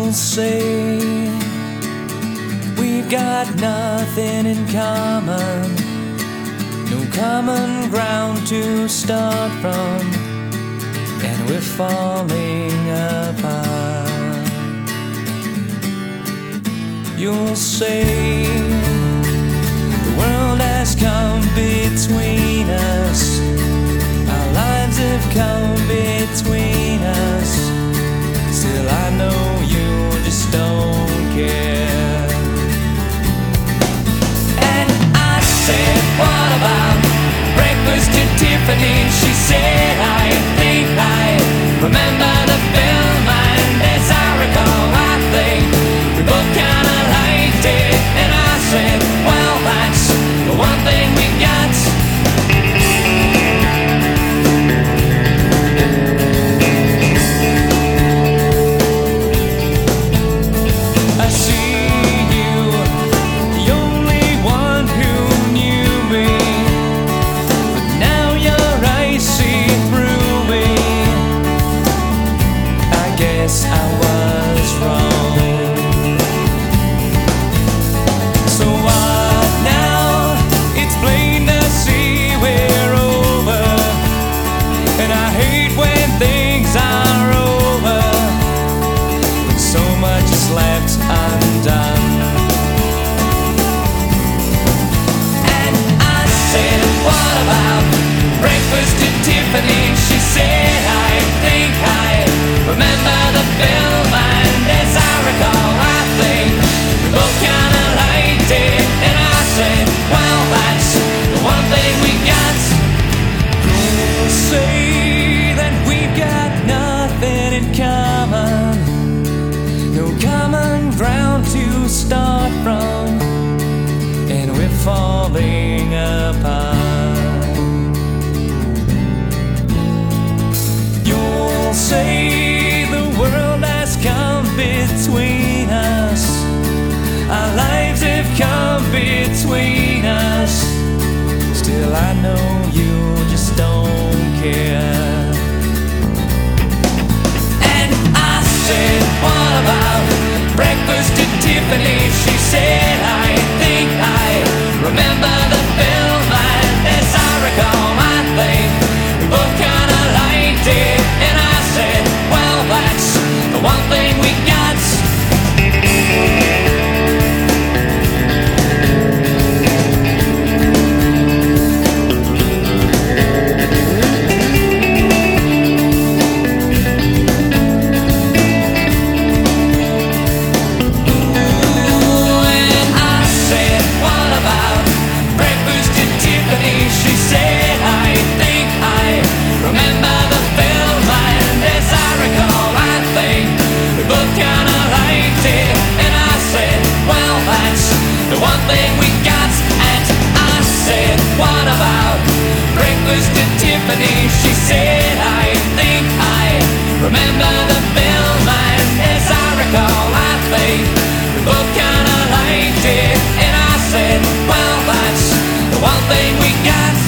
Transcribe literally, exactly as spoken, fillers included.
You'll say we've got nothing in common, no common ground to start from, and we're falling apart. You'll say the world has come between us, our lives have come between us. Still I know you just don't care. And I said, what about breakfast at Tiffany's? She said, I think I remember the film, and as I recall, I think we both kinda liked it. And I said, well, that's the one thing we got. I see you, the only one who knew me, but now your eyes see through me. I guess I was wrong. So what now? It's plain to see we're over, and I hate when things are over, when so much is left undone. And I said, what about breakfast at Tiffany's? She said, I think I remember the film, and as I recall, I think we both kinda liked it. And I said, well, that's the one thing we got. You'll say that we've got nothing in common, no common ground to start from, and we're falling apart. You'll say the world has come between us, our lives have come between us. Still I know you just don't care. And I said, what about breakfast at Tiffany's? She said, I think I remember the film, and as I recall, I think we both kinda liked it. And I said, well, that's the one thing we got. The one thing we got. And I said, what about breakfast at Tiffany's? She said, I think I remember the film, and as I recall, I think we both kinda liked it. And I said, well, that's the one thing we got.